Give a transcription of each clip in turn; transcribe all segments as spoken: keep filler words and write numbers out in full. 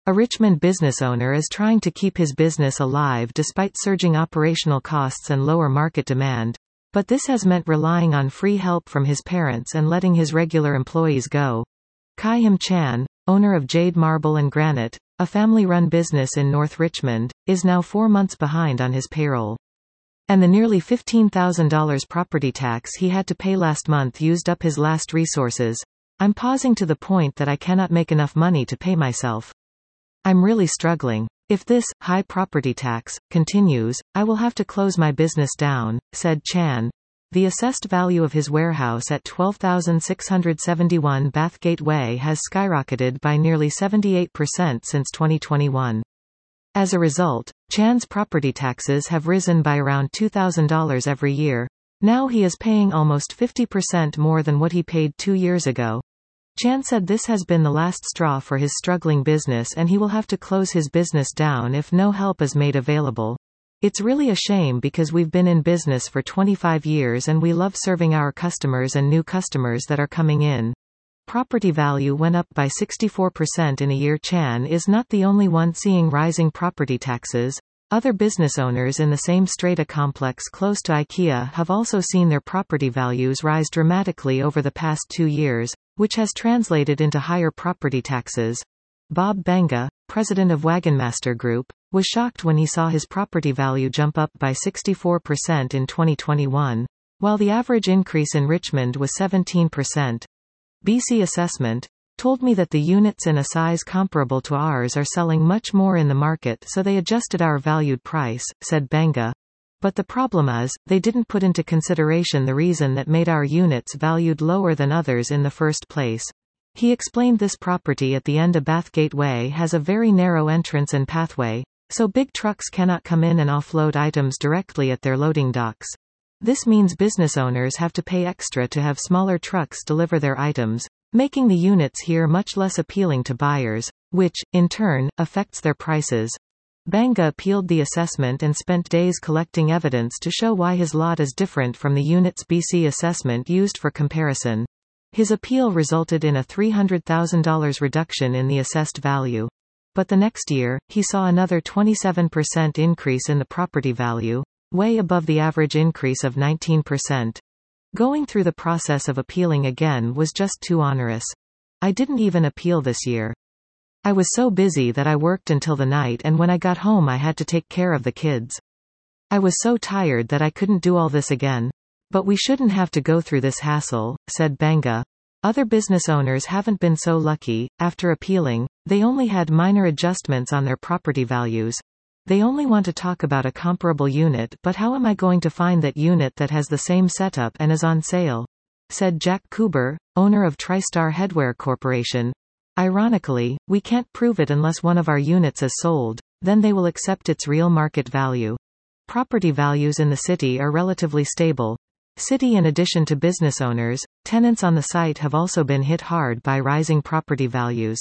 A Richmond business owner is trying to keep his business alive despite surging operational costs and lower market demand, but this has meant relying on free help from his parents and letting his regular employees go. Kai-Him Chan, owner of Jade Marble and Granite, a family-run business in North Richmond, is now four months behind on his payroll. And the nearly fifteen thousand dollars property tax he had to pay last month used up his last resources. I'm pausing to the point that I cannot make enough money to pay myself. I'm really struggling. If this, high property tax, continues, I will have to close my business down, said Chan. The assessed value of his warehouse at twelve thousand six hundred seventy-one Bathgate Way has skyrocketed by nearly seventy-eight percent since twenty twenty-one. As a result, Chan's property taxes have risen by around two thousand dollars every year. Now he is paying almost fifty percent more than what he paid two years ago. Chan said this has been the last straw for his struggling business and he will have to close his business down if no help is made available. It's really a shame because we've been in business for twenty-five years and we love serving our customers and new customers that are coming in. Property value went up by sixty-four percent in a year. Chan is not the only one seeing rising property taxes. Other business owners in the same strata complex close to IKEA have also seen their property values rise dramatically over the past two years, which has translated into higher property taxes. Bob Benga, president of Wagonmaster Group, was shocked when he saw his property value jump up by sixty-four percent in twenty twenty-one, while the average increase in Richmond was seventeen percent. B C Assessment told me that the units in a size comparable to ours are selling much more in the market, so they adjusted our valued price, said Benga. But the problem is, they didn't put into consideration the reason that made our units valued lower than others in the first place. He explained this property at the end of Bathgate Way has a very narrow entrance and pathway, so big trucks cannot come in and offload items directly at their loading docks. This means business owners have to pay extra to have smaller trucks deliver their items, making the units here much less appealing to buyers, which, in turn, affects their prices. Benga appealed the assessment and spent days collecting evidence to show why his lot is different from the unit's B C assessment used for comparison. His appeal resulted in a three hundred thousand dollars reduction in the assessed value. But the next year, he saw another twenty-seven percent increase in the property value, way above the average increase of nineteen percent. Going through the process of appealing again was just too onerous. I didn't even appeal this year. I was so busy that I worked until the night, and when I got home I had to take care of the kids. I was so tired that I couldn't do all this again. But we shouldn't have to go through this hassle, said Benga. Other business owners haven't been so lucky. After appealing, they only had minor adjustments on their property values. They only want to talk about a comparable unit, but how am I going to find that unit that has the same setup and is on sale? Said Jack Kuber, owner of TriStar Headwear Corporation. Ironically, we can't prove it unless one of our units is sold, then they will accept its real market value. Property values in the city are relatively stable. City In addition to business owners, tenants on the site have also been hit hard by rising property values.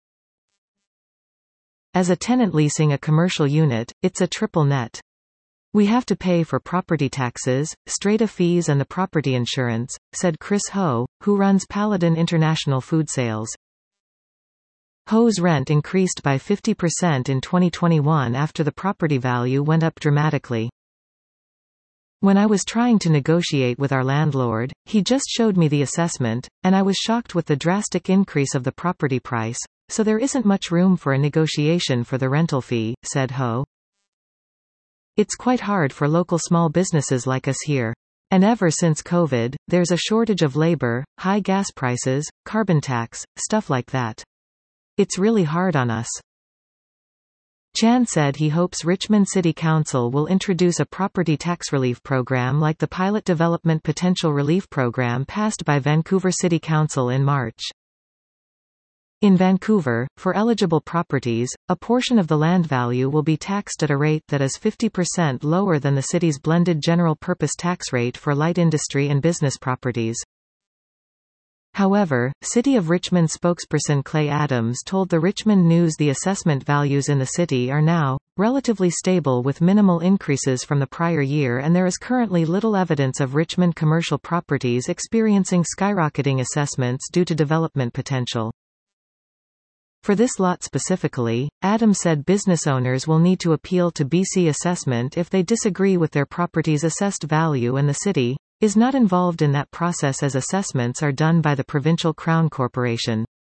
As a tenant leasing a commercial unit, it's a triple net. We have to pay for property taxes, strata fees and the property insurance, said Chris Ho, who runs Paladin International Food Sales. Ho's rent increased by fifty percent in twenty twenty-one after the property value went up dramatically. When I was trying to negotiate with our landlord, he just showed me the assessment, and I was shocked with the drastic increase of the property price, so there isn't much room for a negotiation for the rental fee, said Ho. It's quite hard for local small businesses like us here. And ever since COVID, there's a shortage of labor, high gas prices, carbon tax, stuff like that. It's really hard on us. Chan said he hopes Richmond City Council will introduce a property tax relief program like the Pilot Development Potential Relief Program passed by Vancouver City Council in March. In Vancouver, for eligible properties, a portion of the land value will be taxed at a rate that is fifty percent lower than the city's blended general-purpose tax rate for light industry and business properties. However, City of Richmond spokesperson Clay Adams told the Richmond News the assessment values in the city are now relatively stable with minimal increases from the prior year, and there is currently little evidence of Richmond commercial properties experiencing skyrocketing assessments due to development potential. For this lot specifically, Adam said business owners will need to appeal to B C Assessment if they disagree with their property's assessed value, and the city is not involved in that process as assessments are done by the Provincial Crown Corporation.